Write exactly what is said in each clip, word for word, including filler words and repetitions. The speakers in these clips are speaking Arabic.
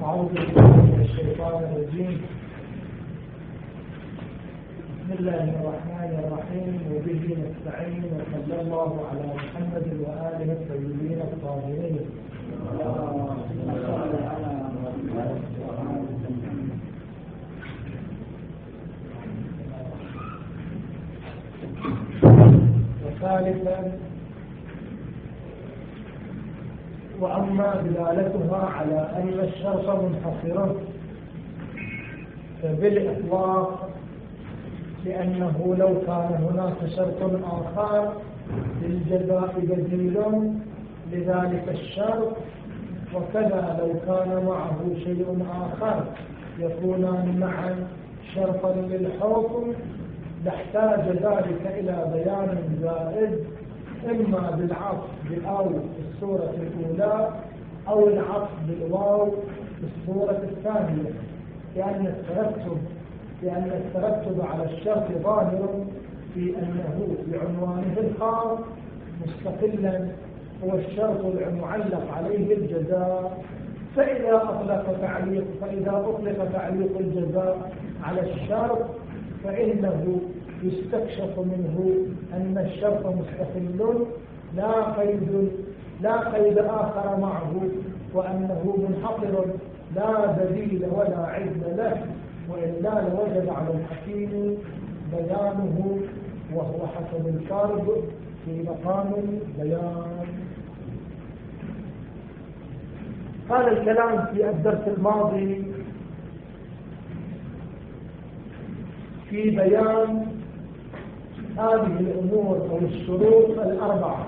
أعوذ بالله من الشيطان الرجيم. بسم الله الرحمن الرحيم، وبه نستعين، وصلى الله على محمد وآله الطيبين الطاهرين. وثالثا، وأما دلالتها على أن الشرط منحصر فبالإطلاق، لأنه لو كان هناك شرط آخر للجزاء بديل لذلك الشرط، وكذا لو كان معه شيء آخر يكونان معا شرطا للحكم، لاحتاج ذلك إلى بيان زائد، إما بالعطف بالأو في الصورة الأولى أو العطف بالواو في الصورة الثانية، لأن الترتب لأن الترتب على الشرط ظاهر في أنه بعنوانه الخاص مستقلا هو الشرط المعلق عليه الجزاء، فإذا أطلق تعليق فإذا أطلق تعليق الجزاء على الشرط فإنه يستكشف منه أن الشرط مستقل لا قيد لا قيد آخر معه، وأنه منحصر لا بديل ولا عدل له، وإلا لوجب على الحكيم بيانه، وهو حسب الفرض في مقام البيان. هذا الكلام في الدرس الماضي في بيان هذه الأمور أو الشروط الأربعة،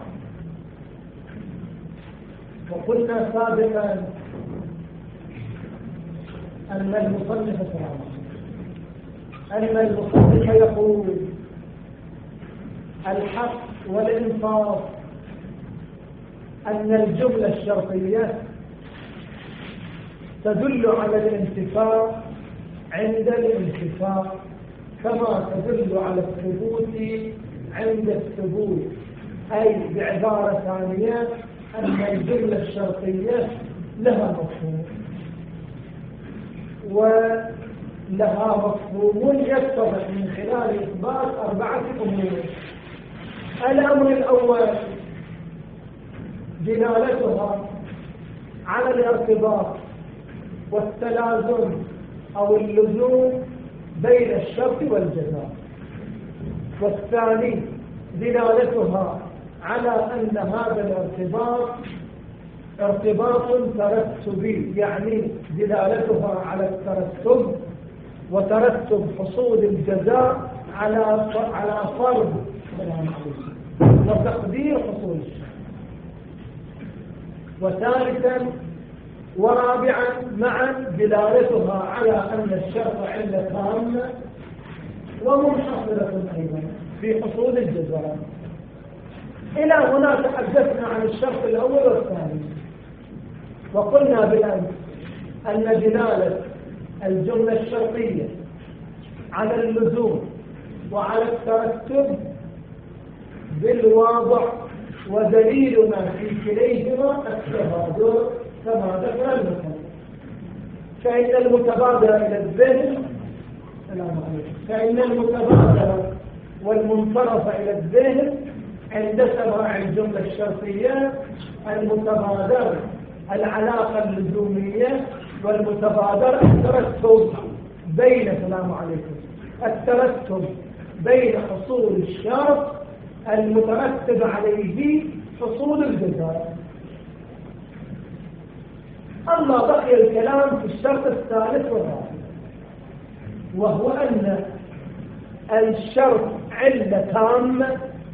وقلنا سابقا أن المصنف أن المصنف يقول الحق والإنصاف أن الجملة الشرطية تدل على الانتفاع عند الانتفاع، كما تدل على الثبوت عند الثبوت، أي بعبارة ثانية أن الجملة الشرطية لها مفهوم، ولها مفهوم يتضح من خلال إثبات أربعة أمور. الأمر الأول دلالتها على الارتباط والتلازم أو اللزوم بين الشرط والجزاء، والثاني دلالتها على أن هذا الارتباط ارتباط ترتبي، يعني دلالتها على الترتب وترتب حصول الجزاء على على فرض وتقدير حصول الشرط. وثالثا ورابعا معا دلالتها على أن الشرط علة تامة ومنحصرة أيضا في حصول الجزاء. إلى هنا تحدثنا عن الشرط الأول والثاني، وقلنا بالأمس أن دلالة الجملة الشرطية على اللزوم وعلى الترتب بالواضع، ودليلنا في كليهما التبادر كما ذكر المثل. فإن المتبادر إلى الذهن فإن المتبادر والمنصرف إلى الذهن عند سماع الجملة الشرطية المتبادر العلاقة اللزومية، والمتبادر الترتب بين السلام عليكم الترتب بين حصول الشرط المترتب عليه حصول الجزاء. أما بقي الكلام في الشرط الثالث والرابع، وهو أن الشرط علة تامة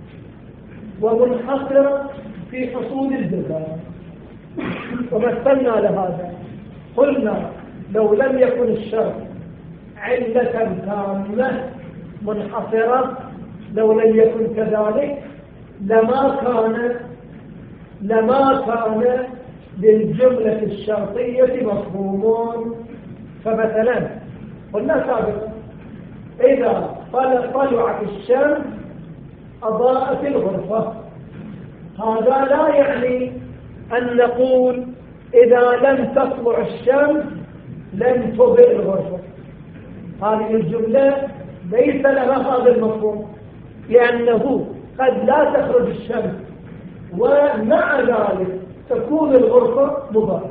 ومنحصرة في حصول الجزاء. ومثلنا لهذا قلنا لو لم يكن الشرط علة تامة منحصرة، لو لم يكن كذلك لما كان لما كان للجملة الشرطية مفهوم. فمثلا قلنا سابقا إذا طلعت الشمس أضاءت الغرفة، هذا لا يعني أن نقول إذا لم تطلع الشمس لن تضئ الغرفة. هذه الجملة ليس لها هذا المفهوم، لأنه قد لا تخرج الشمس ومع ذلك تكون الغرفة مضاءة.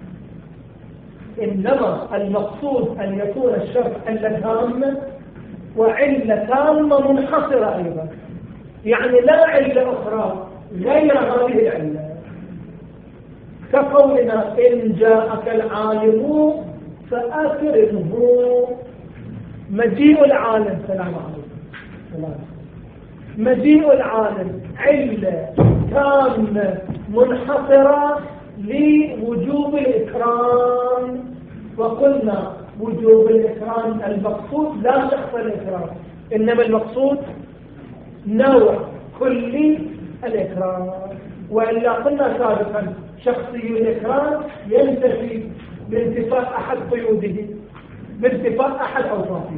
إنما المقصود أن يكون الشرط علة تامة وعلة تامة منحصرة أيضا، يعني لا علة أخرى غير هذه العلة، كقولنا إن جاءك العالم فأكرمه. مجيء العالم، سلام عليكم، مجيء العالم علة تامة منحصرة لوجوب الإكرام، وقلنا وجوب الإكرام المقصود لا شخص الإكرام، إنما المقصود نوع كلي الإكرام. وإلا قلنا سابقا شخصي الإكرام ينتفي بانتفاء أحد قيوده، بانتفاء أحد أوصافه.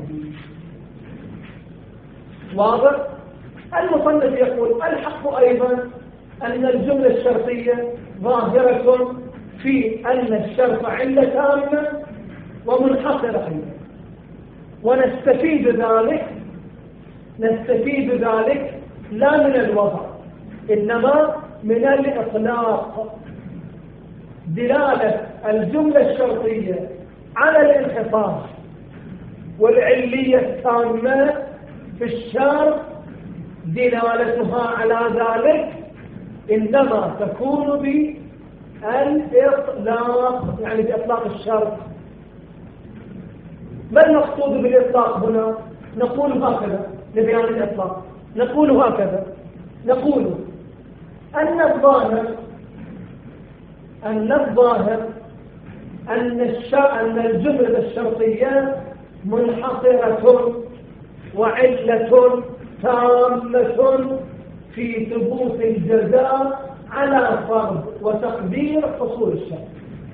واضح؟ المصنف يقول الحق أيضا أن الجملة الشرطية ظاهرة في أن الشرط علة تامة ومنحصرة أيضا، ونستفيد ذلك نستفيد ذلك لا من الوضع إنما من الإطلاق. دلالة الجملة الشرطية على الانحصار والعلية التامة في الشرط دلالتها على ذلك إنما تكون بالإطلاق، يعني بإطلاق الشرط. ما المقصود بالإطلاق هنا؟ نقول هكذا لبيان الإطلاق، نقول هكذا، نقول أن الظاهر أن الظاهر أن أن الجملة الشرطية منحصرة وعلة تامة في ثبوت الجزاء على فرض وتقدير حصول الشرط،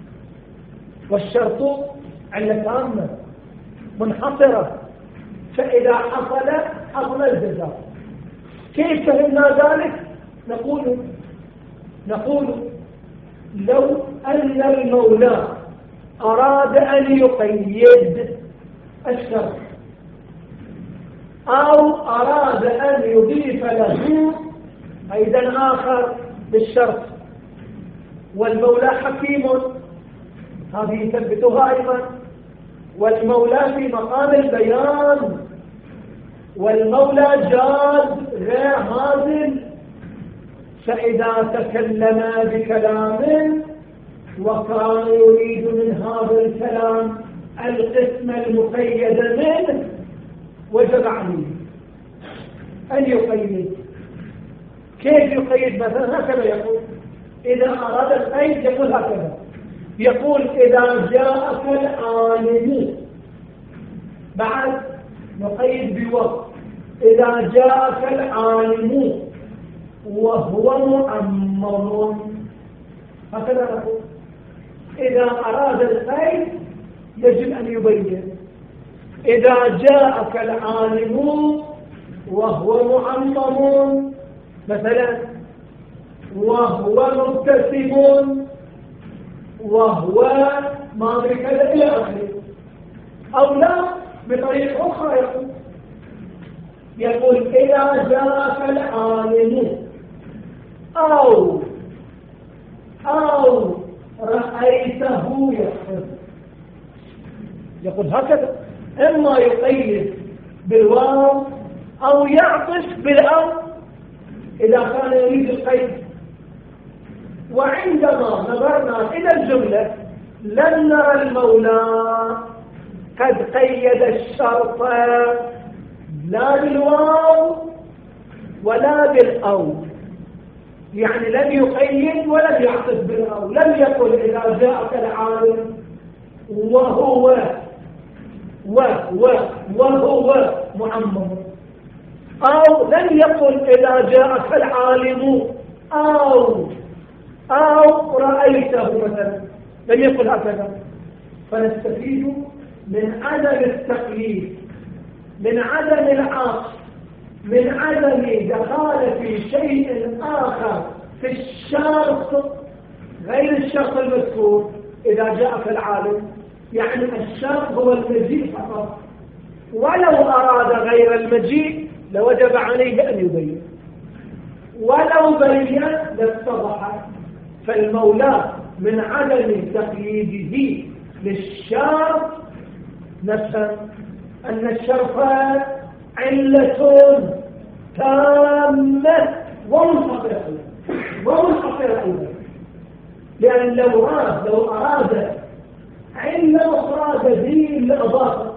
والشرط علة تامة منحصرة، فإذا حصل حصل الجزاء. كيف فهمنا ذلك؟ نقول نقول لو أن المولى أراد أن يقيد الشرط أو أراد أن يضيف له أيضا آخر بالشرط، والمولى حكيم، هذه يثبتها أيضا، والمولى في مقام البيان، والمولى جاد غير هازل. فإذا تكلم بكلام وكان يريد من هذا الكلام القسم المقيد منه وجب عليه أن يقيد. كيف يقيد؟ مثلا هكذا يقول إذا أراد القيد يقول هكذا، يقول إذا جاءك العالم، بعد نقيد بوقت، إذا جاءك العالم وهو مؤمر، هكذا نقول. إذا أراد القيد يجب أن يبين إذا جاءك العالم وهو مؤمر، مثلا وهو مبتسم وهو ما بكذا إلى آخره، أو لا بطريقة أخرى يقول يقول إذا جاءك العالم أو أو رأيته يحفظ، يقول هكذا، إما يقيد بالواو أو يعطف بالأو إذا كان يريد القيد. وعندما نظرنا إلى الجملة لم نرى المولى قد قيد الشرط لا بالواو ولا بالأو، يعني لم يقيد ولم يعطف بالأو، لم يقل إذا جاءك العالم وهو و و وهو معمم، أو لم يقل إذا جاءك العالم أو أو رأيته مثلا، لم يقل هكذا. فنستفيد من عدم التقييد، من عدم العطف، من عدم دخالة شيء آخر في الشرط غير الشرط المذكور. إذا جاءك العالم يعني الشرط هو المجيء فقط، ولو أراد غير المجيء لوجب عليه أن يبين، ولو بين لاتضح. فالمولى من عدم تقييده للشرط نفهم أن الشرط علة تامة ومنحصرة ومنحصرة أيضا، لأن لو أراد لو أراد علة أخرى دليل لأضافة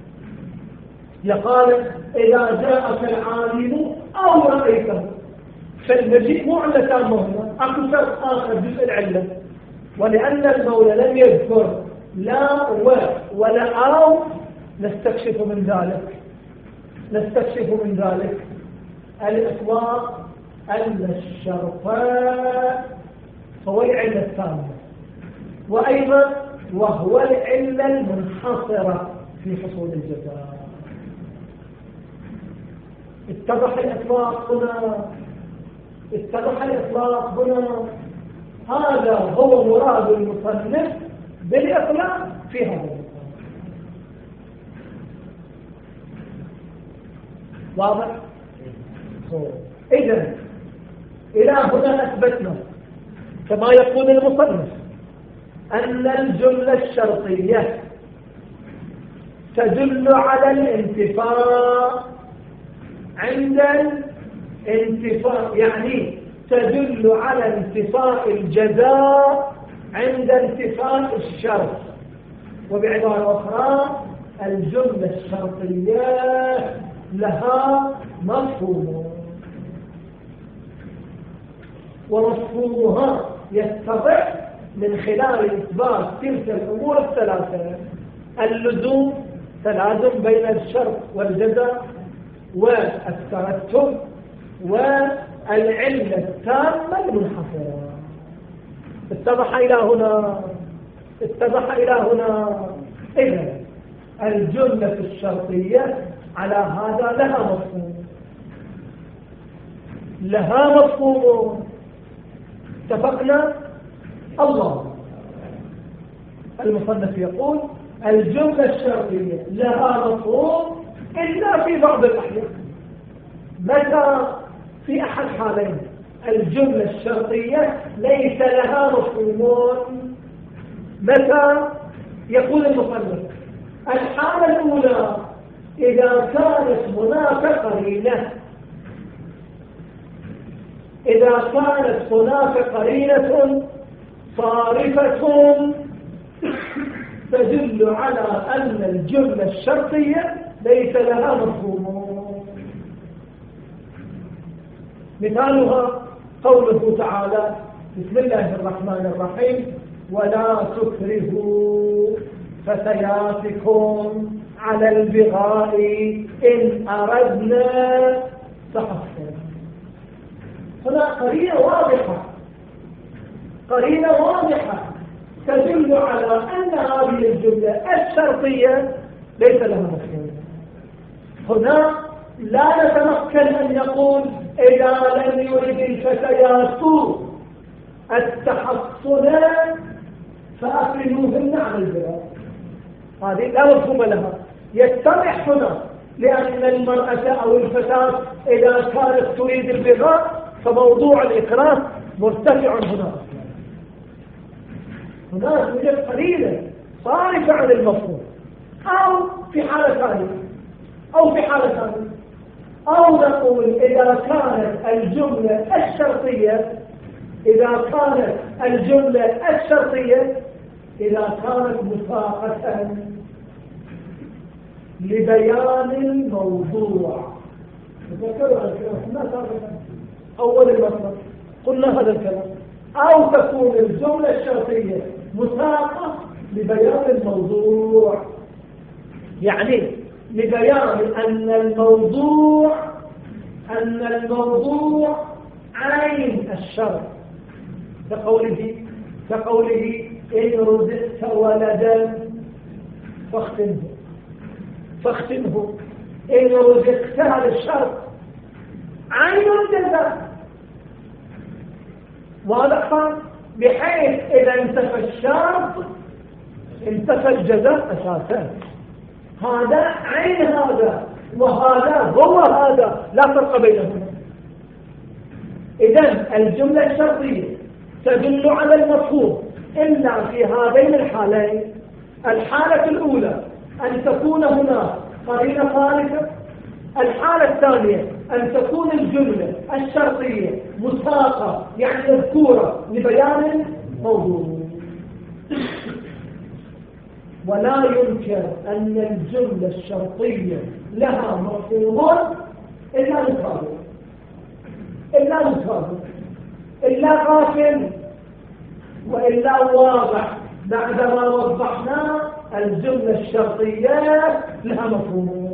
يقال إذا جاءك العالم أو رأيته، فالمجيء مو علة تامة هنا، أكو شرط آخر جزء العلة. ولأن المولى لم يذكر لا و ولا أو نستكشف من ذلك نستكشف من ذلك الإطلاق أن الشرط هو العلة التامة، وأيضا وهو العلة المنحصرة في حصول الجزاء. اتضح الإطلاق هنا اتضح الإطلاق هنا هذا هو مراد المصنف بالإطلاق في هذا الإطلاق. واضح؟ إذن إلى هنا أثبتنا كما يقول المصنف أن الجملة الشرطية تدل على الانتفاء عند الانتفاء، يعني تدل على انتفاء الجزاء عند انتفاء الشرط. وبعبارة أخرى الجملة الشرطية لها مفهوم، ومفهومها يتضح من خلال إثبات تلك الأمور الثلاثة: اللزوم، تلازم بين الشرط والجزاء، والترتب، والعلة التامة المنحصرة. اتضح إلى هنا اتضح إلى هنا إذن الجملة الشرطية على هذا لها مفهوم لها مفهوم اتفقنا. الله المصنف يقول الجملة الشرطية لها مفهوم إلا في بعض الأحيان. متى؟ في أحد حالين الجملة الشرطية ليس لها مفهوم. متى؟ يقول المصنف الحالة الأولى إذا كانت هناك قرينة إذا كانت هناك قرينة صارفة تدل على أن الجملة الشرطية ليس لها مفهوم. مثالها قوله تعالى بسم الله الرحمن الرحيم ولا تكرهوا فتياتكم على البغاء إن أردنا تحصنا. هنا قرينة واضحة قرينة واضحة تدل على أن هذه الجملة الشرطية ليس لها مفهوم. هنا لا نتمكن أن يقول إذا لم يرد الفتيات التحصن فأكرموهن على البغاء، هذه لا مفهوم لها. يتضح هنا لأن المرأة أو الفتاة إذا كانت تريد البغاء فموضوع الإكراه مرتفع هنا. هناك توجد قليلة صارفة عن المفهوم. أو في حالة ثانية أو في حالة ثانية أو نقول إذا كانت الجملة الشرطية إذا كانت الجملة الشرطية إذا كانت مساقة لبيان الموضوع. تذكروا الكلام أول المصدر قلنا هذا الكلام. أو تكون الجملة الشرطية مساقة لبيان الموضوع، يعني لبيان أن الموضوع أن الموضوع عين الشرط، كقوله كقوله إن رزقت ولدا فاختنه فاختنه إن رزقت هذا الشرط عين الجزاء. واضح؟ بحيث إذا انتفى الشرط انتفى الجزاء أساسا. هذا عين هذا وهذا هو هذا، لا فرق بينهما. إذن الجملة الشرطية تدل على المفهوم إلا في هذين الحالين. الحالة الأولى أن تكون هناك قرينة ثالثة، الحالة الثانية أن تكون الجملة الشرطية مساقة يعني مذكورة لبيان موضوع. ولا يمكن أن الجملة الشرطية لها مفهوم إلا متابع، إلا متابع، إلا غافل، وإلا واضح. بعدما وضحنا الجملة الشرطية لها مفهوم،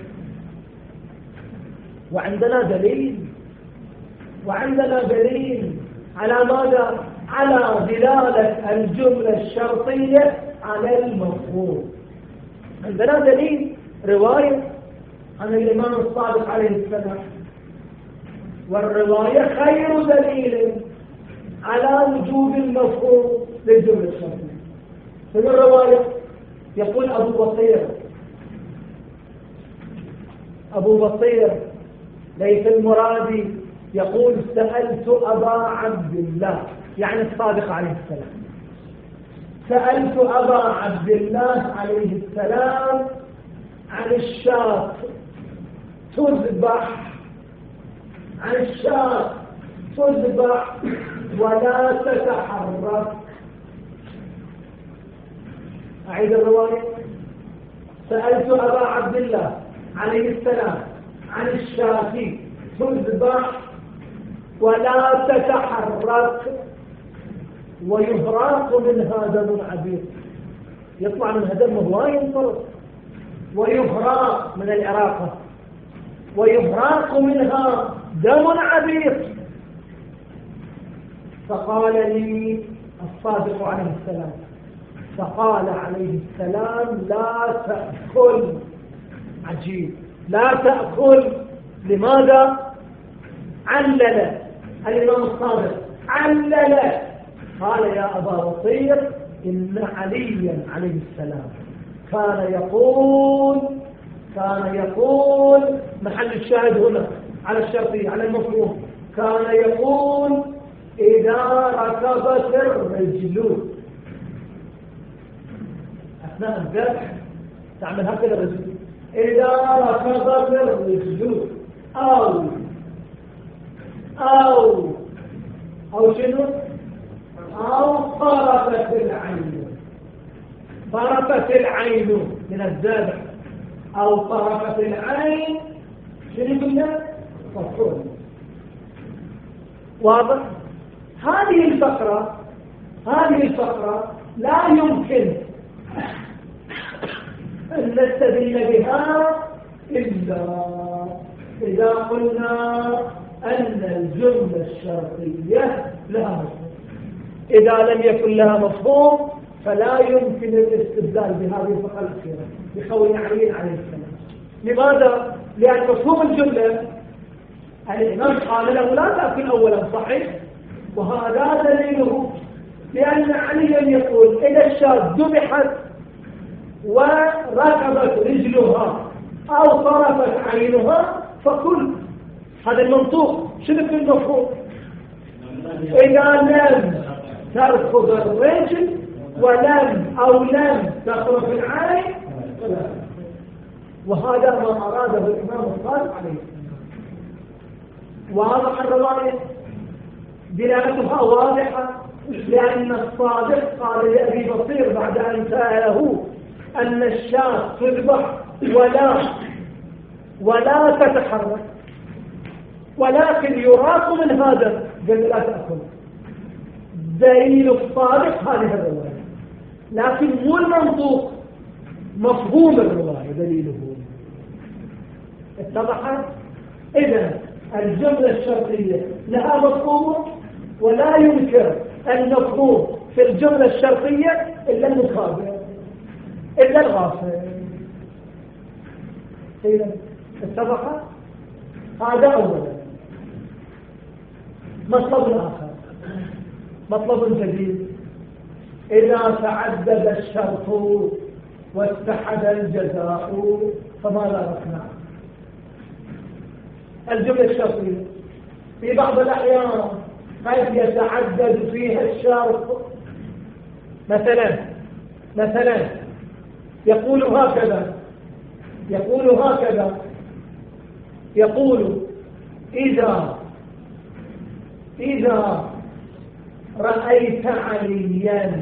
وعندنا دليل وعندنا دليل على ماذا؟ على دلالة الجملة الشرطية على المفهوم. عندنا دليل رواية عن الإمام الصادق عليه السلام، والرواية خير دليل على وجوب المفهوم للجملة الشرطية. في الرواية يقول أبو بصير أبو بصير ليس المرادي يقول سألت أبا عبد الله، يعني الصادق عليه السلام، سألت أبا عبد الله عليه السلام عن الشاة تذبح عن الشاة تذبح ولا تتحرك. أعيد الرواية. سألت أبا عبد الله عليه السلام عن الشاة تذبح ولا تتحرك ويهراق منها دم عبير. يطلع منها دم وهو ينطلق، ويهراق من العراقة، ويهراق منها دم عبير. فقال لي الصادق عليه السلام فقال عليه السلام لا تأكل. عجيب، لا تأكل. لماذا؟ علل الإمام الصادق، علل قال يا أبا بصير إن عليا عليه السلام كان يقول كان يقول محل الشاهد هنا على الشرطية على المفهوم، كان يقول إذا ركبت الرجل أثناء الذبح تعمل هكذا الرجل، إذا ركبت الرجل أو أو أو شنو؟ أو طرفت العين، طرفت العين من الذبح، أو طرفت العين شنو قلنا؟ مفعول. واضح؟ هذه الفقرة هذه الفقرة لا يمكن أن نستدل بها إلا إذا قلنا أن الجملة الشرطية لها مفهوم. إذا لم يكن لها مفهوم فلا يمكن الاستدلال بهذه الفقرة الأخيرة بقول علي عليه السلام. لماذا؟ لأن مفهوم الجملة الإمام قال له لا تأكل أولا، صحيح؟ وهذا دليله، لأن عليا يقول إذا الشاة ذبحت وركبت رجلها أو طرفت عينها فكل. هذا المنطوق. شنو في المفهوم؟ إذا لم تركض الرجل ولم أو لم تخرج العين، وهذا ما أراده الإمام الصادق عليه السلام. واضح الرواية دلالتها واضحة، لأن الصادق قال لأبي بصير بعد أن سأله أن الشاة تذبح ولا ولا تتحرك ولكن يراق من هذا، قال لا تأكل. دليل الصادق هذه الرواية، لكن مو المنطوق، مفهوم الرواية دليله. اتضحت؟ إذن الجملة الشرطية لها مفهوم، ولا يمكن المفهوم في الجملة الشرطية إلا المخابر إلا الغافل. إذن اتضحت؟ هذا أولا. مطلب آخر، مطلب جديد، إذا تعدد الشرط واتحد الجزاء فماذا نصنع؟ الجملة الشرطية في بعض الأحيان قد يتعدد فيها الشرط. مثلا مثلا يقول هكذا يقول هكذا يقول إذا إذا رأيت عليا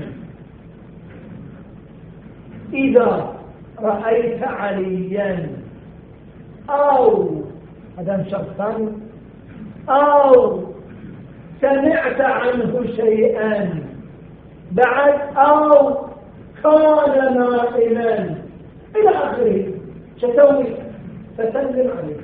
إذا رأيت عليا أو هذا شرط ثاني أو سمعت عنه شيئا بعد أو كان نائما إلى آخره شتوي فسلم عليه.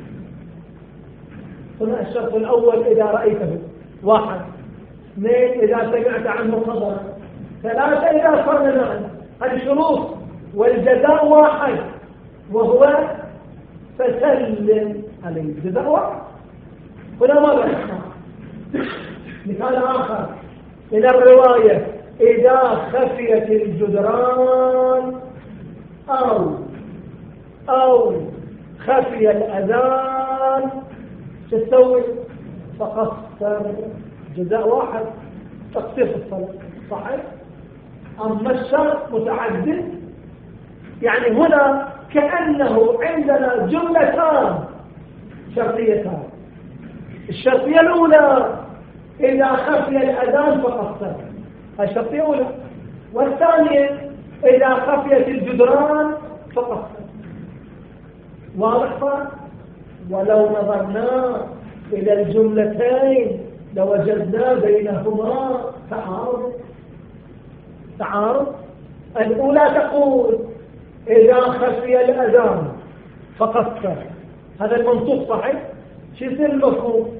هنا الشرط الأول إذا رأيته واحد، اثنين إذا سمعت عنه خبرا، ثلاثة إذا كان نائما. هذه شروط والجزاء واحد وهو فسلم عليه. الجزاء واحد. هنا ماذا نحن؟ مثال آخر من الرواية إذا خفيت الجدران أو أو خفي الأذان تسوي فقصر. جزاء واحد تقصير في الصلاة صحيح. أما الشرط متعدد، يعني هنا كأنه عندنا جملتان شرطيتان. الشرطية الأولى إذا خفي الأذان فقصر، هذه الشرطية الأولى. والثانية إذا خفيت الجدران فقصر. واضح؟ ولو نظرنا إلى الجملتين لوجدنا بينهما تعارض. تعارض. الأولى تقول إذا خفي الأذان فقصر، هذا المنطوق صحيح. شو يصير المفهوم؟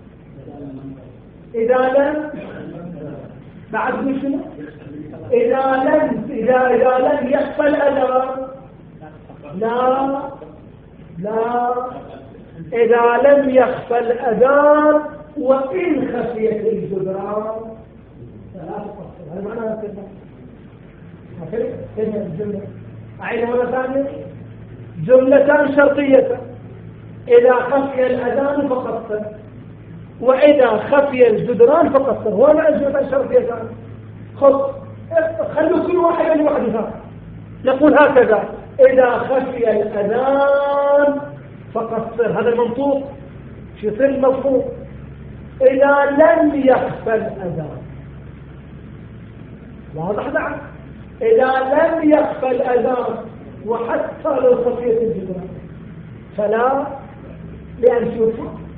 إذا لم بعد شنو؟ إذا لم إذا إذا لم يخفى الأذان لا لا إذا لم يخفى الأذان وإن خفيت الجدران فلا تقصر. هذا معناه كذا. هكذا كلمة الجملة. أعيد مرة ثانية. جملتان شرطية إذا خفي الأذان فقصر وإذا خفي الجدران فقصر. هو معنى الجملتان شرطيتان. خذ خلوا كل واحد لوحدها. نقول هكذا إذا خفي الأذان فقصر، هذا المنطوق. شو يصير المفهوم؟ إذا لم يخفى الأذان. واضح نعم. إذا لم يخفى الأذان وحتى لو خفيت الجدران فلا، لأن شوف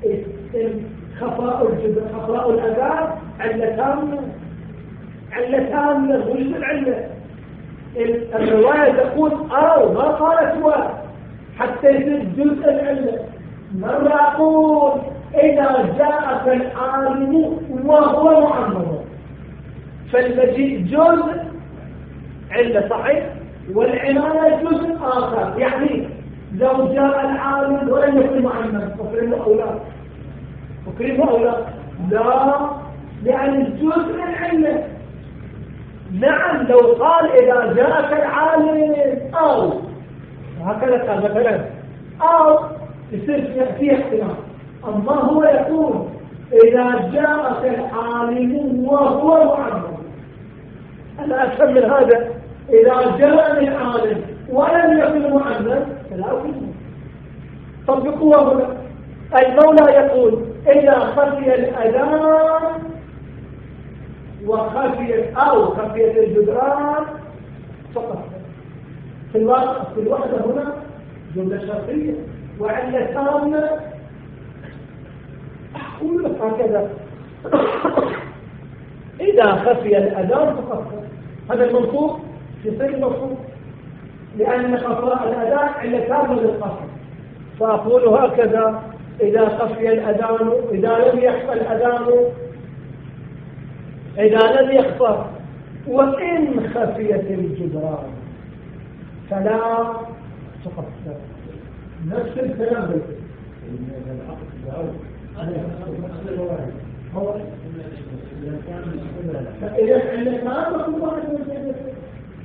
خفاء الجدران خفاء الأذان علتان علتان وش العلة؟ الرواية تقول أو ما قالت هو حتى يصير جزء العلة. مرة أقول إذا جاءك العالم وهو معمر، فالمجيء جزء علة صحيح، والعناية جزء آخر. يعني لو جاء العالم ولم يكن معمر فكرمه أو لا فكرمه أو لا لا، لأن الجزء العلة. نعم لو قال إذا جاءك العالم أو هكذا قال مثلا أو يصير فيه اختلاف. أما هو يقول إذا جاءك العالم وهو معمر. أنا أفهم من هذا إذا جاءني العالم ولم يكن معمر فلا أفهم. طبقوه هنا. المولى يقول إذا خفي الأذان وخفيت أو خفيت الجدران فقط. في الواقع في الوحدة هنا جملة شرطية وعلتان. أقول لك هكذا إذا خفي الأذان فقط، هذا المنطوق يصير مفهوم، لأن خفاء الأذان علتان للقصر. فأقول هكذا إذا خفي الأذان إذا لم يخفى الأذان إذا لم يخفى وإن خفيت الجدران فلا تقصر. نفس الكلام بالكل. هو فإذا علتان فكل واحد من الجنة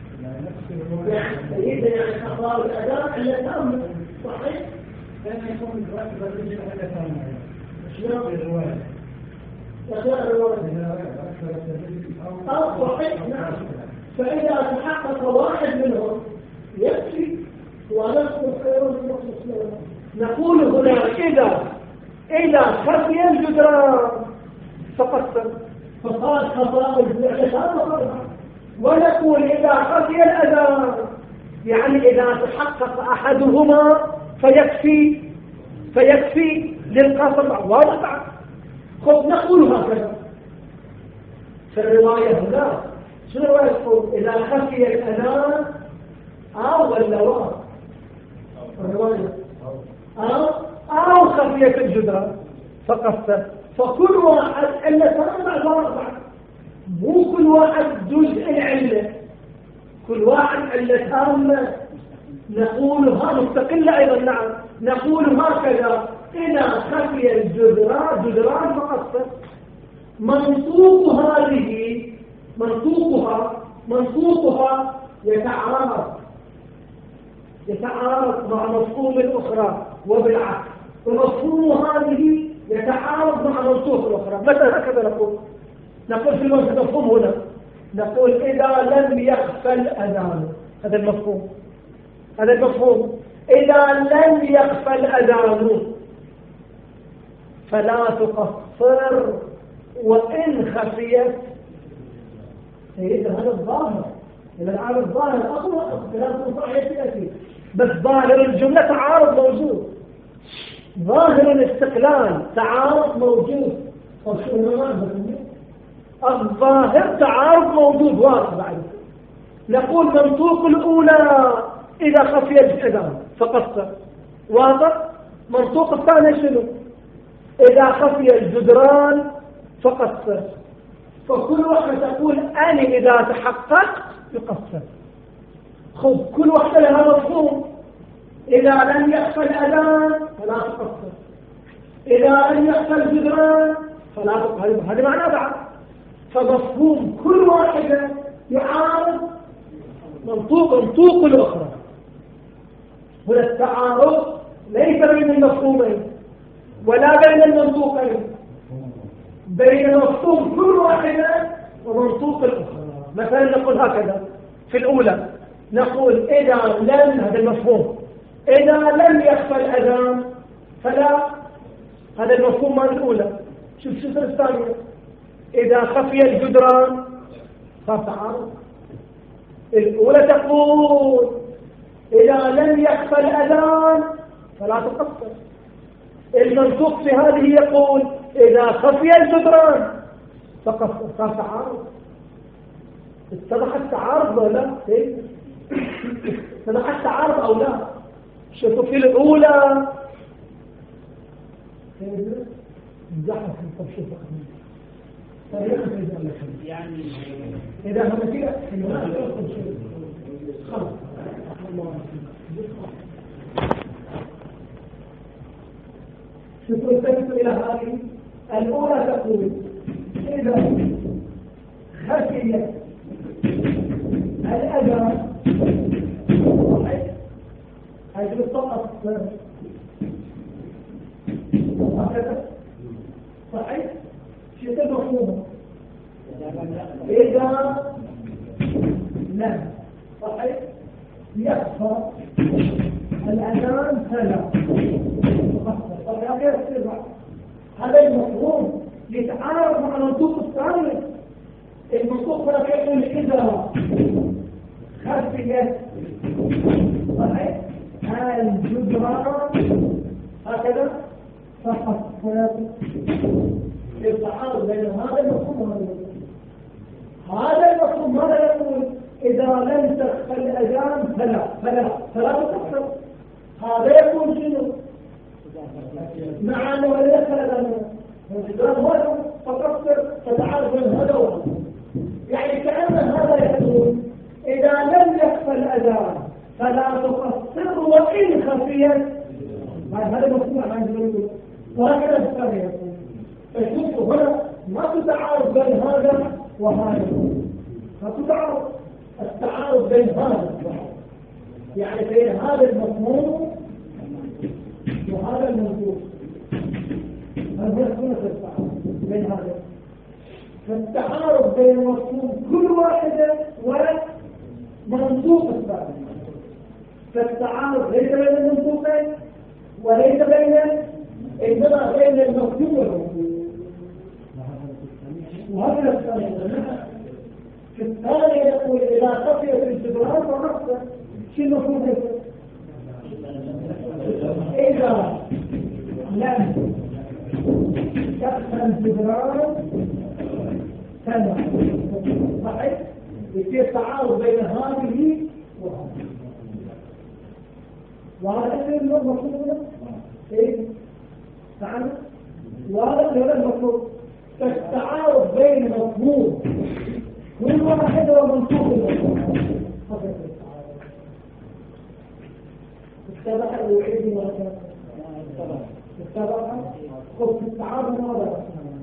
يعني إذا يعني أخبار الأداء علتان صحيح؟ كان يكون الراتب الرجل علتان شلون الرواية؟ أداء الرواية أو صحيح نعم فإذا تحقق واحد منهم يكفي ونذكر خير المخلص له. نقول هنا إذا إذا خفي الجدران فقد فقال خطأ الجدران ونقول إذا خفي الأذان يعني إذا تحقق أحدهما فيكفي فيكفي للقصر واضح. خذ نقول هكذا في الرواية هنا شنو الرواية تقول إذا خفي الأذان أو واللواء الرواية أو أو خفية الجدران فقط فكل واحد إلا تنبع واربع مو كل واحد جزء العلة كل واحد علة تامة نقولها مستقلة أيضا نعم نقول هكذا إذا خفي الجدران جدران فقط منطوق هذه منطوقها منطوقها يتعارض يتعارض مع مفهوم الأخرى وبالعكس ومفهوم هذه يتعارض مع منطوق الأخرى. مثلا هكذا نقول نقول في المفهوم هنا نقول إذا لم يخفى الأذان هذا المفهوم هذا المفهوم إذا لم يخفى الأذان فلا تقصر وإن خفيت إذا هذا الظاهر إذا العالم الظاهر أقوى خلاف صحيح يأتي بس ظاهر الجملة تعارض موجود ظاهر الاستقلال تعارض موجود الظاهر تعارض موجود واضح بعد نقول منطوق الأولى إذا خفي الأذان فقصر واضح منطوق الثاني شنو إذا خفي الجدران فقصر فكل واحدة تقول أنا إذا تحققت يقصر خذ كل واحدة لها مفهوم إذا لم يخفى الأذان فلا تقصر إذا لم يخفى الجدران فلا تقصر هذا معنى بعد فمفهوم كل واحدة يعارض منطوق منطوق الأخرى هنا التعارض ليس بين المفهومين ولا بين المنطوقين بين مفهوم كل واحدة ومنطوق الأخرى. مثلا نقول هكذا في الأولى نقول إذا لم هذا المفهوم إذا لم يخفى الأذان فلا هذا المفهوم مال الأولى. شوف شوف الثانية إذا خفي الجدران صار تعارض. الأولى تقول إذا لم يخفى الأذان فلا تقصر المنطوق في هذه يقول إذا خفي الجدران فقصر صار تعارض. اتضح التعارض ولا لا؟ اتضح التعارض أو لا؟ شوفوا في الأولى يعني إذا هم كده خلاص شوفوا التفت إلى هذه الأولى تقول إذا خفيت الأذان هذه الطاقة هكذا صحيح شيء مفهوم إذا لم صحيح يخفى الأذان فلا هذا المفهوم يتعارض مع المنطوق الثاني. المنطوق هنا يقول إذا خفيت صحيح الجدران هكذا فقط التعارض بين هذا المفهوم وهذا هذا المفهوم ماذا يقول إذا لم تخفى الأذان فلا فلا فلا تقصر. هذا يكون شنو مع أنه ولا يدخل الأذان الجدران هذا فقصر فتعارض بين هذا وهذا يعني كأن هذا يقول إذا لم يخفى الأذان فلا تقصر وإن خفيت هذا مفهوم عن جميل وهكذا الثاني يقول فشوفوا هنا ما في تعارض بين هذا وهذا، ما في تعارض. التعارض بين هذا وهذا يعني بين هذا المضمون وهذا المنصوص، هذا يكون التعارض بين هذا. فالتعارض بين المضمون كل واحدة ومنصوص الثاني، فالتعارض ليس بين المنصوصين وليس بين، إنما بين المكتوب والمنصوص. وهذا الثاني في الثاني يقول إذا خفيت الاستدلال فنفسه شو المفروض يقول؟ إذا لم تخفى الاستدلال سنة صحيح؟ يصير تعارض بين هذه وهذه، وهذا اللي هو المفروض ايه؟ تعالى وهذا اللي هو المفروض. فالتعارض بين مفهوم كل واحد ومنصوب المفهوم هذا التعارض. اتبع الوحيد مرة اتبع خذ التعارض ماذا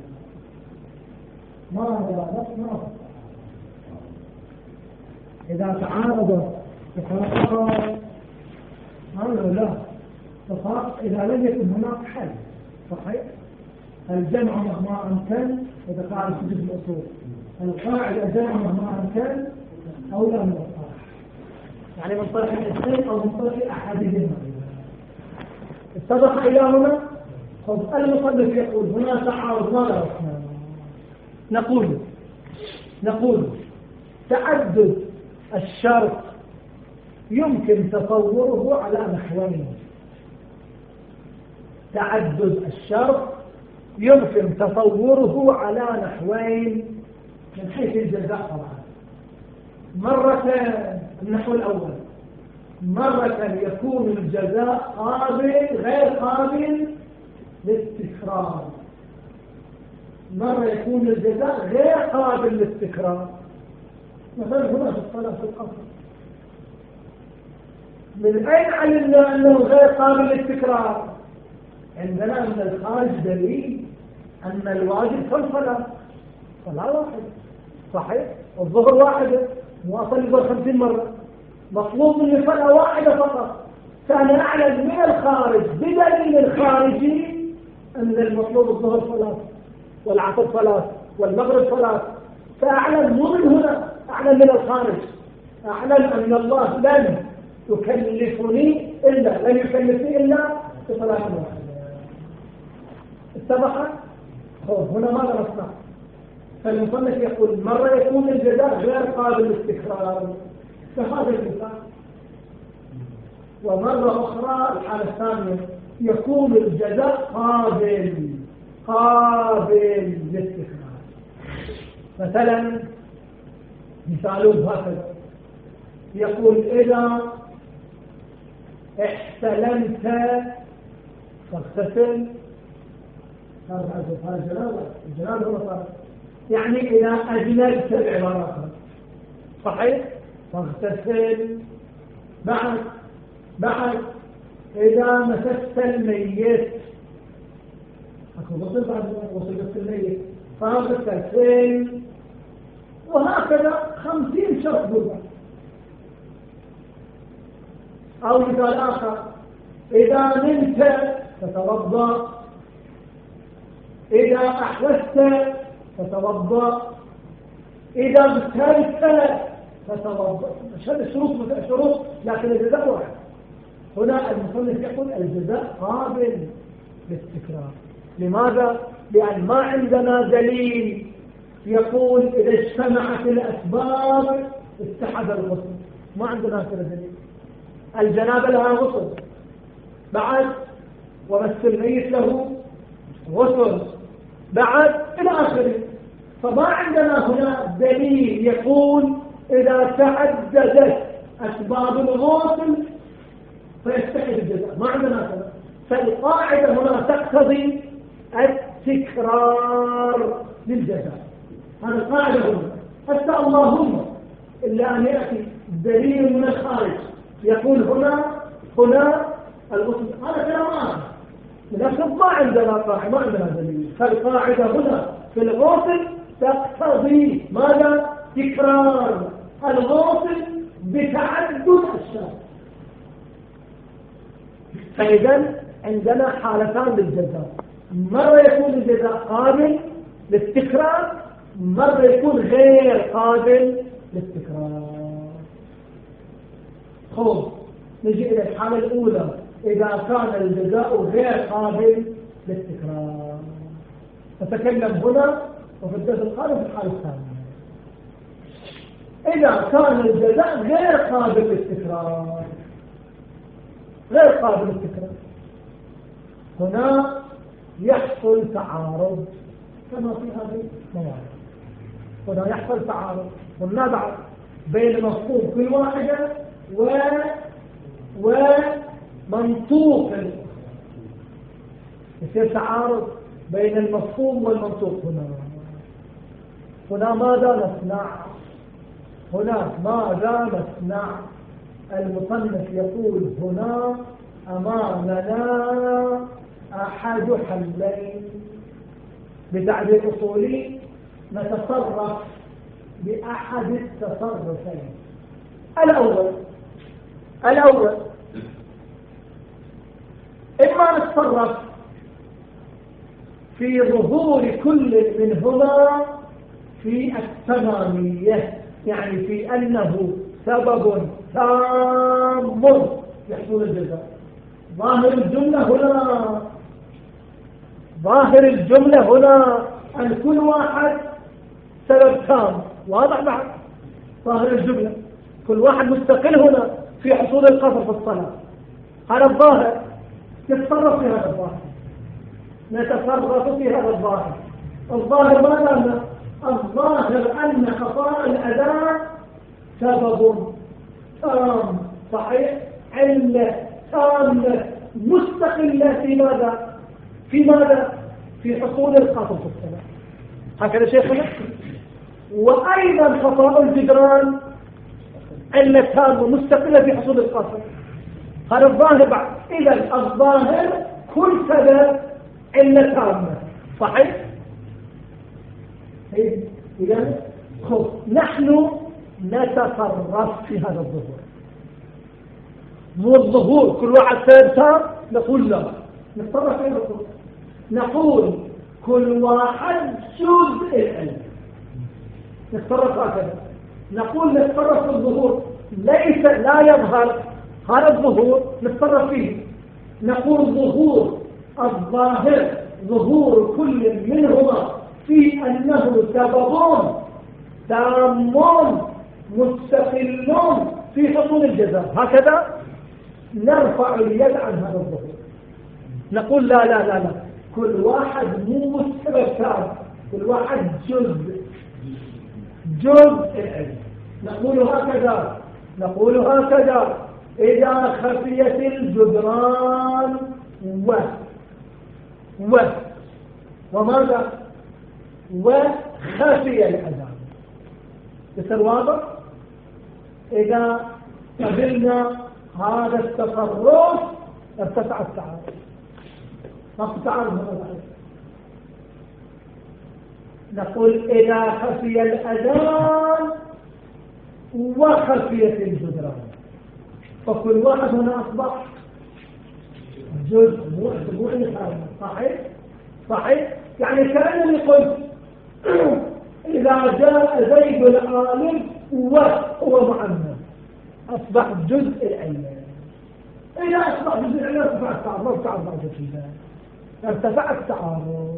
ماذا نصنع إذا تعارض تفاقم هذا لا تفاق إذا لم يكن هناك حل صحيح. الجمع مهما أمكن إذا قاعد في جزء الأصول، القاعدة الجمع مهما أمكن أولى من الطرح، يعني من طرح الاثنين أو من طرح أحدهما. اتضح إلى هنا. خذ المصنف يقول هنا تعارض ماذا نقول نقول تعدد الشرط يمكن تصوره على نحوين. تعدد الشرط يمكن تصوره على نحوين من حيث الجزاء طبعا. مرة النحو الأول مرة يكون الجزاء قابل غير قابل للاستكرار، مرة يكون الجزاء غير قابل للاستكرار. مثلا هنا في الصلاة في القصر من أين علمنا أنه غير قابل للاستكرار؟ عندنا من الخارج دليل أن الواجب كالصلاة صلاة واحدة صحيح، الظهر واحدة مواصل يقول خمسين مرة، مطلوب من صلاة واحدة فقط. فأنا أعلم من الخارج بدليل الخارجي أن المطلوب الظهر صلاة والعصر صلاة والمغرب صلاة. فأعلم مو من هنا، أعلم من الخارج، أعلم أن الله لن يكلفني إلا لن يكلفني إلا بصلاة واحدة. اتضح؟ هنا ماذا نصنع؟ فالمصنف يقول مرة يكون الجزاء غير قابل للاستكرار كهذا المثال، ومرة أخرى الحالة الثانية يكون الجزاء قابل قابل للاستكرار. مثلا مثاله هكذا يقول إذا احتلمت فاغتسل، هذا الجنابة الجنابة هو صار يعني إذا أجنبت العبارة صحيح فاغتسل. بعد بعد إذا مسست الميت أكو بطل بعد وصلت الميت فاغتسل، وهكذا خمسين شرط بربع. أو مثال آخر إذا نمت فتوضأ، إذا أحدثت فتوضأ، إذا اغتسلت فتوضأ. هذه شروط شروط لكن الجزاء واحد. هنا المصنف يقول الجزاء قابل للاستكرار. لماذا؟ لأن ما عندنا دليل يقول إذا اجتمعت الأسباب استحب الغسل، ما عندنا هذا دليل. الجنابة لها غسل بعد، ومس الميت له غسل بعد إلى آخره. فما عندنا هنا دليل يقول إذا تعددت أسباب الغسل فيستحب الجزاء، ما عندنا هذا. فالقاعدة هنا تقتضي التكرار للجزاء، هذا القاعدة هنا. حتى اللهم إلا أن يأتي دليل من الخارج يقول هنا هنا الغسل، هذا كلام آخر. لكن ما عندنا قاعدة، ما عندنا دليل. فالقاعدة هنا في الغسل تقتضي ماذا؟ تكرار الغسل بتعدد الشرط. فإذا عندنا حالتان للجزاء، مرة يكون الجزاء قابل للتكرار، مرة يكون غير قابل للتكرار. خوف نجي إلى الحالة الأولى، إذا كان الجزاء غير قابل للتكرار نتكلم هنا، وفي الدرس القادم في الحالة الثانية. إذا كان الجزاء غير قابل للتكرار غير قابل للتكرار هنا يحصل تعارض كما في هذه المواضع. هنا يحصل تعارض والنبع بين مفهوم كل واحدة و ومنطوق، يصير تعارض بين المفهوم والمنطوق. هنا هنا ماذا نصنع؟ هنا ماذا نصنع؟ المصنف يقول هنا أمامنا أحد حلين. بتعبير أصولي نتصرف بأحد التصرفين. الأول الأول إما نتصرف في ظهور كل منهما في التمامية، يعني في أنه سبب تام يحصل الجزاء. ظاهر الجملة هنا ظاهر الجملة هنا أن كل واحد سبب تام، واضح بعد ظاهر الجملة كل واحد مستقل هنا في حصول القصر في الصلاة. هذا الظاهر نتصرف في هذا الظاهر، نتصرف في هذا الظاهر. الظاهر ماذا؟ الظاهر أن خطأ الأداء سبب تام صحيح، علة تامة مستقلة في ماذا؟ في ماذا؟ في حصول القصر في الصلاة. هكذا شيخنا. وأيضا خطأ الجدران علة تامة مستقلة في حصول القصر. هذا الظاهر بعد. إذا الظاهر كل سبب علة تامة صحيح. إذا نحن نتصرف في هذا الظهور، مو الظهور كل واحد سبب تام نقول لا، نتصرف في هذا الظهور. نقول كل واحد جزء العلم، نتصرف هكذا. نقول نتصرف في الظهور ليس لا يظهر هذا الظهور نتصرف فيه. نقول ظهور الظاهر ظهور كل منهما في أنه سبب تام مستقل في حصول الجزاء، هكذا نرفع اليد عن هذا الظهور. نقول لا لا لا لا، كل واحد مو سبب تام، كل واحد جزء جزء العلم. نقول هكذا نقول هكذا إذا خفيت الجدران و و وماذا؟ وخفي الأذان. يصير واضح؟ إذا قبلنا هذا التصرف ارتفع التعارض. ما في تعارض هنا. نقول إذا خفي الأذان وخفيت الجدران فكل واحد هنا أصبح جزء مو صحيح صحيح. يعني كأنني قلت إذا جاء زيد العالم وهو معنى أصبح جزء العلم. إذا أصبح جزء العلم ارتفع التعارض، ارتفع التعارض فيها ارتفع التعارض.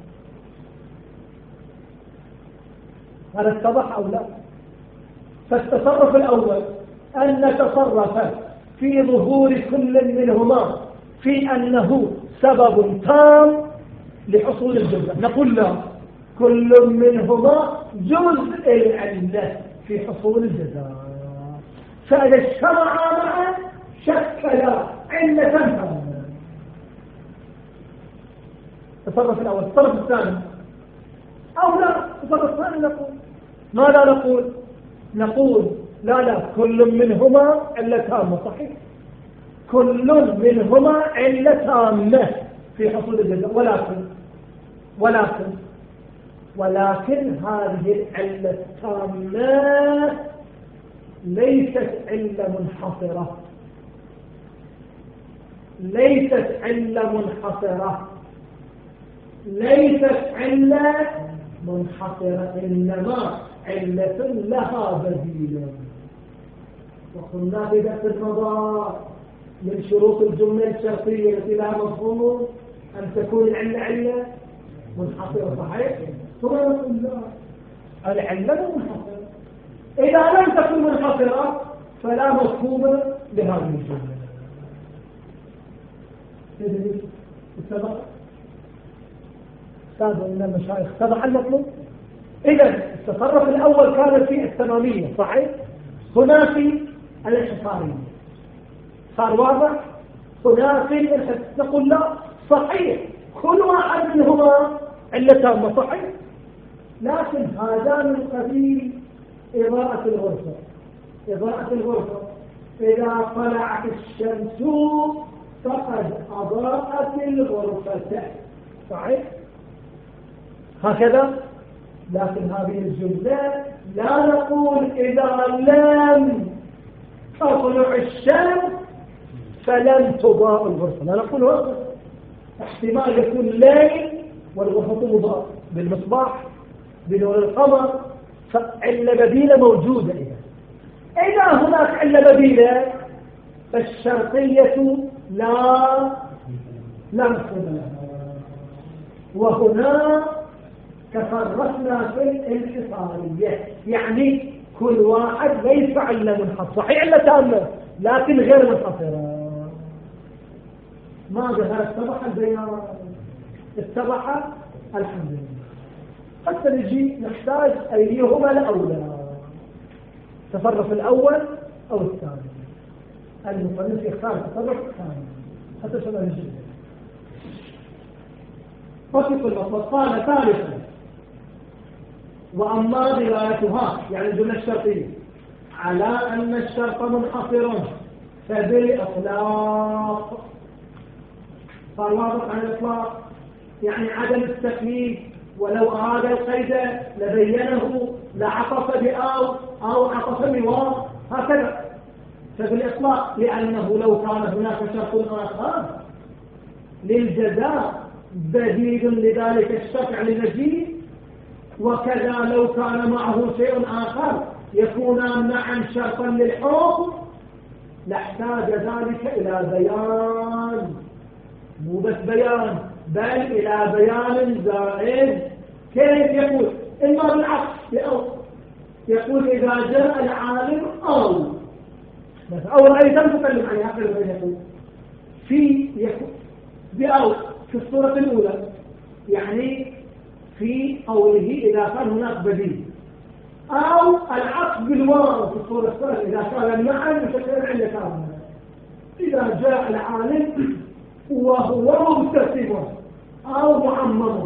هذا اتضح أو لا؟ فالتصرف الأول أن نتصرف في ظهور كل منهما في أنه سبب تام لحصول الجزاء. نقول لا، كل منهما جزء العلة في حصول الجزاء. فإذا اجتمعا معا شكلا علة تامة. التصرف الأول. التصرف الثاني أو لا، التصرف الثاني نقول ماذا نقول؟ نقول لا لا، كل منهما علة تامة صحيح، كل منهما علة تامة في حصول الجزاء. ولكن ولكن ولكن هذه العلة التامة ليست علة منحصرة، ليست علة منحصرة ليست علة منحصرة إنما علة لها بديل. وقلنا في درس المضى من شروط الجملة الشرطية التي لها مفهوم أن تكون العلة علة منحصرة، صحيح؟ ثم نقول العلة منحصرة. إذا لم تكن منحصرة فلا مفهوم لهذه الجملة. اتبع استاذ من المشايخ اتبع المطلوب. إذا التصرف الأول كان في التمامية، صحيح؟ هنا في الانحصارية. صار واضح؟ هنا في الانحصارية. نقول لا، صحيح كل واحد منهما علتان، صحيح، لكن هذا من قبيل إضاءة الغرفة. إضاءة الغرفة إذا طلعت الشمس فقد أضاءت الغرفة، صحيح؟ هكذا. لكن هذه الجملة لا نقول إذا لم تطلع الشمس فلم تضاء الغرفة، لا نقول هذا. احتمال يكون ليل والغرفة مضاء بالمصباح بنور القمر، فعلة بديلة موجودة. إذا إذا هناك علة بديلة فالشرطية لا لا مفهوم لها. وهنا تفرقنا في الانحصارية، يعني كل واحد ليس علة منحصرة، صحيح علة تامة لكن غير منحصرة. ماذا هذا؟ اتضح البيان، اتضح الحمد لله. حتى نجي نحتاج أيهما الأولى، التصرف الأول أو الثاني. المصنف يختار التصرف الثاني حتى شبه الجملة. وصف المطلب قال ثالثا وأما دلالتها، يعني الجملة الشرطية، على أن الشرط منحصر فبالإطلاق. صار واضح عن الإطلاق يعني عدم التقييد، ولو أراد القيد لبينه لعطف بأو أو عطف بواو، هكذا. فبالإطلاق لأنه لو كان هناك شرط آخر للجزاء بديل لذلك الشرط عن المزيد، وكذا لو كان معه شيء آخر يكونان معا شرطا للحكم لاحتاج ذلك إلى بيان، مو بس بيان بل إلى بيان زائد. كيف يقول؟ إما بالعكس بأو، يقول إذا جاء العالم أو بس أول أيضا تكلم عنها هكذا يقول في يقول بأو في الصورة الأولى، يعني في قوله إذا كان هناك بديل، أو العكس بالواو في الصورة الثانية إذا كان معا مشكلا عند كامل. إذا جاء العالم وهو مستسلم أو معمم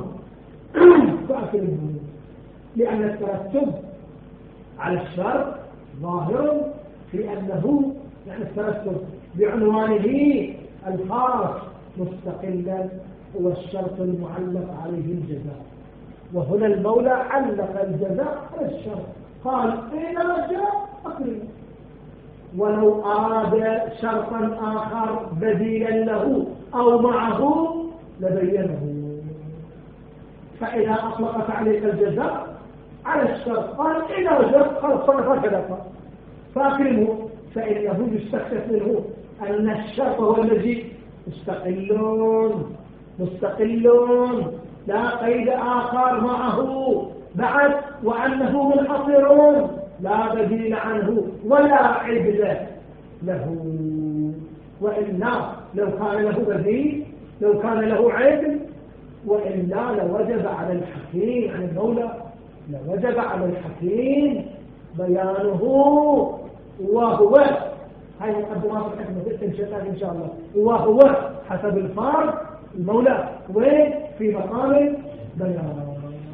فأكله، لأن الترتب على الشرط ظاهر في أنه يعني الترتب بعنوانه الخاص مستقلا هو الشرط المعلق عليه الجزاء. وهنا المولى علق الجزاء على الشرط، قال إذا جاء أكله، ولو أراد شرطا آخر بديلا له أو معه لبينه. فإذا أطلق تعليق الجزاء على الشرط قال إذا جاء خلص صنف هكذا فأكرمه، فإنه يستخدم منه أن الشرط هو الذي مستقلون مستقلون لا قيد آخر معه بعد، وأنه منحصر لا بديل عنه ولا عدل له. وإلا لو كان له بديل، لو كان له عدل، وإلا لوجب على الحكيم عن المولى لوجب على الحكيم بيانه، وهو هاي مقدمات الحكمة إن شاء الله، وهو حسب الفرض المولى وفي مقام بيان.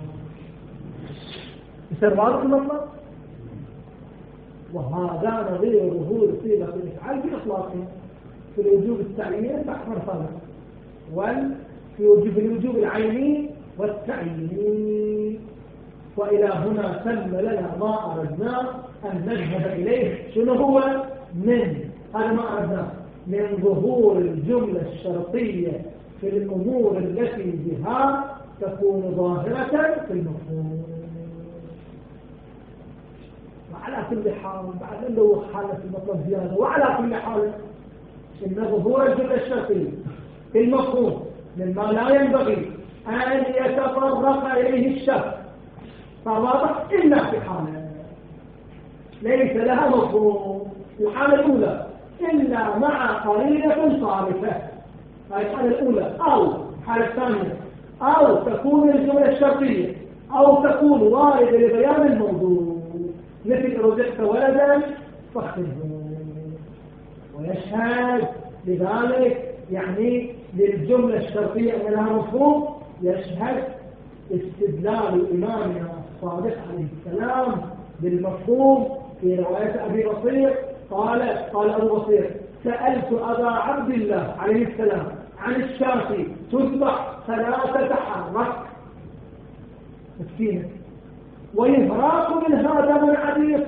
يصير واضح المطلب. وهذا نظير ظهور صيغة الإفعال بإطلاقه في الوجوب التعييني فأحمر صالح، وفي وجوب الوجوب العيني والتعييني وإلى هنا تم لنا ما أردنا أن نذهب إليه. شنو هو؟ من هذا ما أردنا من ظهور الجملة الشرطية في الأمور التي بها تكون ظاهرة في المفهوم. وعلى كل حال بعد أنه حالة المطلب زيادة، وعلى كل حال إن ظهور الجملة الشرطية في المفهوم مما لا ينبغي أن يتطرق إليه الشك، فواضح إلا في حالة ليس لها مفهوم، الحالة الأولى إلا مع قرينة صارفة، هذه الحالة الأولى، أو الحالة الثانية أو تكون الجملة الشرطية أو تكون واردة لبيان الموضوع، مثل رزقت ولدا فاخذه. ويشهد لذلك يعني للجملة الشرطية أن لها مفهوم يشهد استدلال إمامنا الصادق عليه السلام بالمفهوم في رواية أبي بصير. قال قال أبو بصير: سألت أبا عبد الله عليه السلام عن الشاة تذبح فلا تتحرك مسكينة ويهراق من هذا من عديق،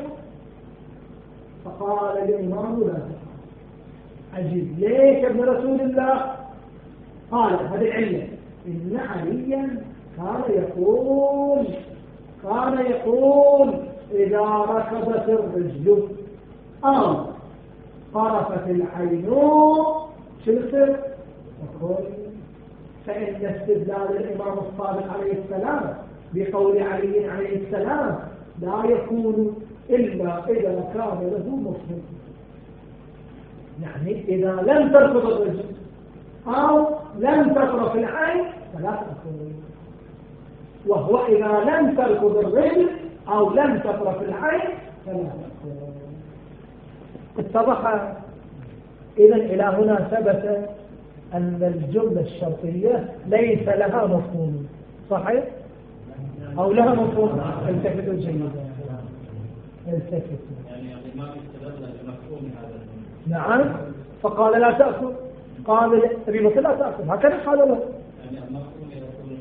فقال الإمام: لا تفعل. عجيب، ليش يا ابن رسول الله؟ قال: هذه العلة، إن عليا كان يقول كان يقول إذا ركضت الرجل أو طرفت العين شلسل وكل. فإن استدلال الإمام الصادق عليه السلام بقول علي عليه السلام لا يكون إلا إذا كان له مفهوم، يعني إذا لم تركض الرجل أو لم تطرف العين فلا تكون، وهو إذا لم تركض الرجل أو لم تطرف العين فلا تكون. اتضح إذن إلى هنا ثبت أن الجملة الشرطية ليس لها مفهوم، صحيح؟ أو لها مفهوم؟ التفتوا جيدا، التفتوا. يعني الإمام استدل بمفهوم هذا. نعم، فقال لا تأكل، قال أبي بكر لا تأكل، هكذا قال له. يعني المفهوم يقول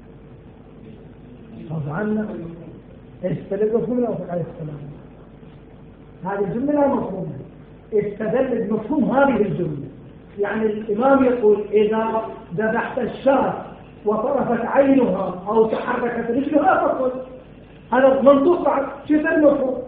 الرجل طبعا استدل بمفهوم الأوفق عليه السلام. هذه الجملة لا مفهوم، استدل بمفهوم هذه الجملة. يعني الإمام يقول إذا ذبحت الشاة وطرفت عينها أو تحركت رجلها فقل، هذا منطوق بعد شيء المفهوم.